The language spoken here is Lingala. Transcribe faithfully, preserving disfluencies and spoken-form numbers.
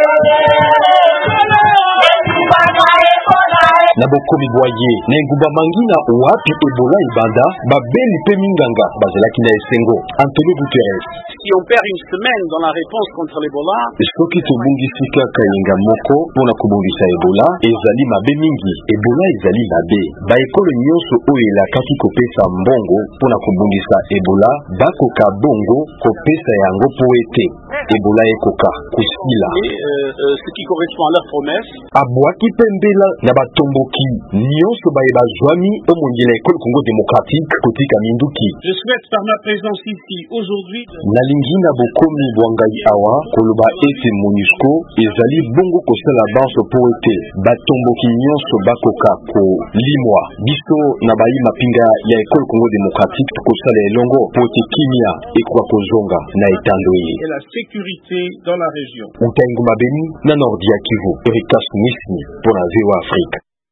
na bokomi boye nenguba mangina wapi Ebola ibanda babeli pe minganga bazelaki na esengo. Antonio Guterres: si on perd une semaine dans la réponse contre l'Ebola, soki tobungisi kaka yenga moko pona kobungisa Ebola ezali mabe mingi. Ebola ezali mabe. Baekolo nyonso oyo elakaki kopesa mbongo pona kobungisa Ebola bakoka bongo kopesa yango po ete Ebola ekoka kusila. Et euh, euh, ce qui correspond à leur promesse. Abwaki pembela na batomboki nyonso baye bazwami omongela ekolo Congo démocratique kotika minduki. Je souhaite par ma présence ici aujourd'hui nalingi na bokomi bwangai awa koloba ete MONUSCO ezali bongo kosala banso po ete batomboki nyonso bakoka ko limwa biso na bayi mapinga ya ekolo Congo démocratique kosala elongo po ete kimia ekwa kozonga na etandoye et la sécurité dans la région. Utaingu mabeni na Nordia Kivu. Erika Smith pour la V O Afrique.